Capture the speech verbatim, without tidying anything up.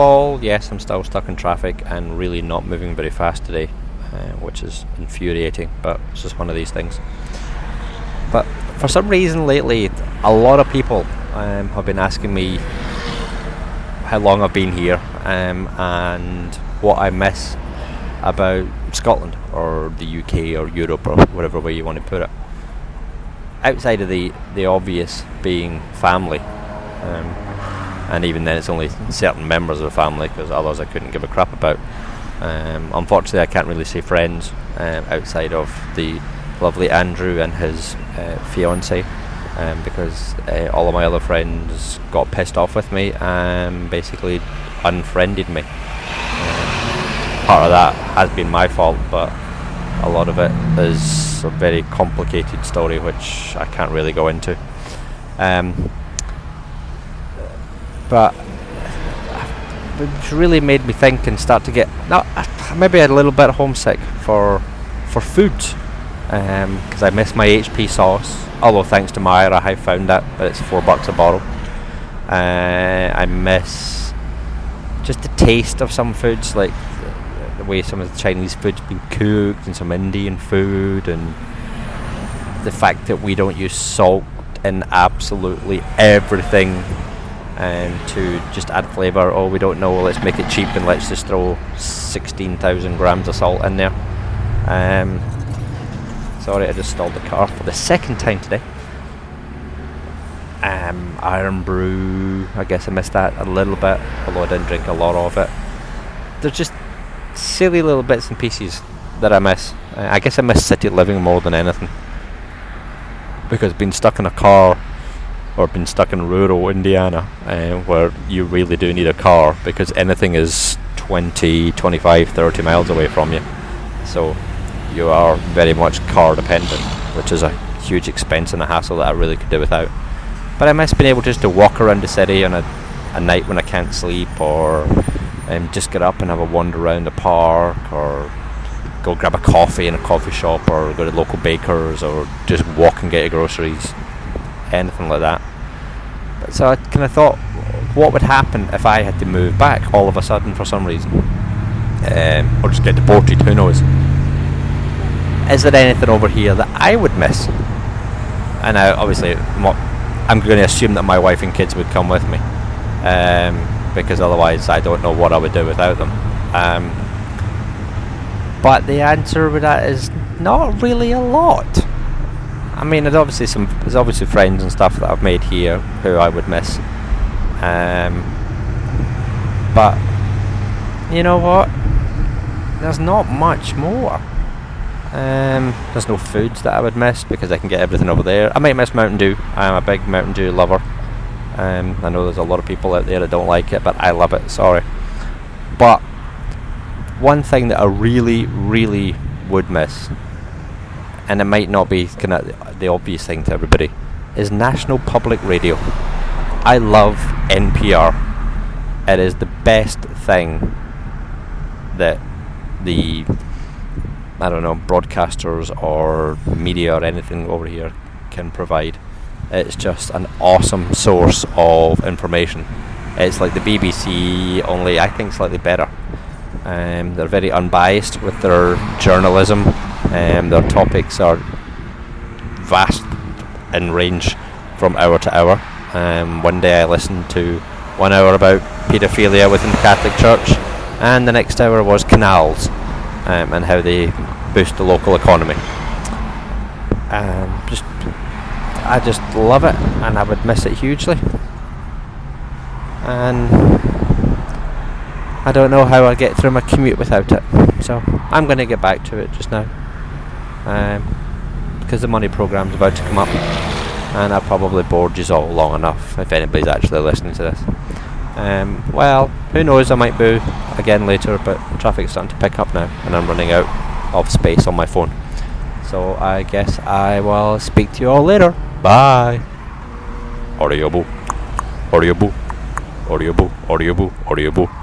All yes, I'm still stuck in traffic and really not moving very fast today, uh, which is infuriating, but it's just one of these things. But for some reason lately, a lot of people um, have been asking me how long I've been here um, and what I miss about Scotland or the U K or Europe or whatever way you want to put it. Outside of the, the obvious being family, um, and even then it's only certain members of the family, because others I couldn't give a crap about. Um, unfortunately I can't really see friends um, outside of the lovely Andrew and his uh, fiancée, um, because uh, all of my other friends got pissed off with me and basically unfriended me. Um, part of that has been my fault, but a lot of it is a very complicated story which I can't really go into. Um, But it really made me think and start to get no, maybe a little bit homesick for for food, because um, I miss my H P sauce. Although thanks to Myra, I found that, but it's four bucks a bottle. Uh, I miss just the taste of some foods, like the, the way some of the Chinese food's been cooked, and some Indian food, and the fact that we don't use salt in absolutely everything. And to just add flavour. Oh, we don't know, let's make it cheap and let's just throw sixteen thousand grams of salt in there. Um, sorry, I just stalled the car for the second time today. Um, Iron Brew, I guess I missed that a little bit, although I didn't drink a lot of it. There's just silly little bits and pieces that I miss. Uh, I guess I miss city living more than anything, because being stuck in a car or been stuck in rural Indiana, uh, where you really do need a car because anything is twenty, twenty-five, thirty miles away from you. So you are very much car dependent, which is a huge expense and a hassle that I really could do without. But I miss being able just to walk around the city on a, a night when I can't sleep, or um, just get up and have a wander around the park, or go grab a coffee in a coffee shop, or go to local bakers, or just walk and get your groceries. Anything like that. But so I kind of thought, what would happen if I had to move back all of a sudden for some reason, um, or just get deported? Who knows? Is there anything over here that I would miss? And I, obviously, I'm going to assume that my wife and kids would come with me, um, because otherwise I don't know what I would do without them. Um, but the answer to that is not really a lot. I mean, there's obviously some, there's obviously friends and stuff that I've made here who I would miss. Um, but you know what? There's not much more. Um, there's no foods that I would miss because I can get everything over there. I might miss Mountain Dew. I'm a big Mountain Dew lover. Um, I know there's a lot of people out there that don't like it, but I love it. Sorry. But one thing that I really, really would miss, and it might not be kind of the obvious thing to everybody, is National Public Radio. I love N P R. It is the best thing that the, I don't know, broadcasters or media or anything over here can provide. It's just an awesome source of information. It's like the B B C, only I think slightly better. Um, they're very unbiased with their journalism. Um, their topics are vast in range from hour to hour. Um, one day I listened to one hour about paedophilia within the Catholic Church, and the next hour was canals um, and how they boost the local economy. Um, just, I just love it, and I would miss it hugely. And I don't know how I'll get through my commute without it. So I'm going to get back to it just now. Um, because the money programme's about to come up, and I've probably bored you all long enough if anybody's actually listening to this. Um, well, who knows, I might boo again later, but traffic's starting to pick up now and I'm running out of space on my phone. So I guess I will speak to you all later. Bye. Audio boo. Audio boo. Audio boo. Audio boo. Audio boo.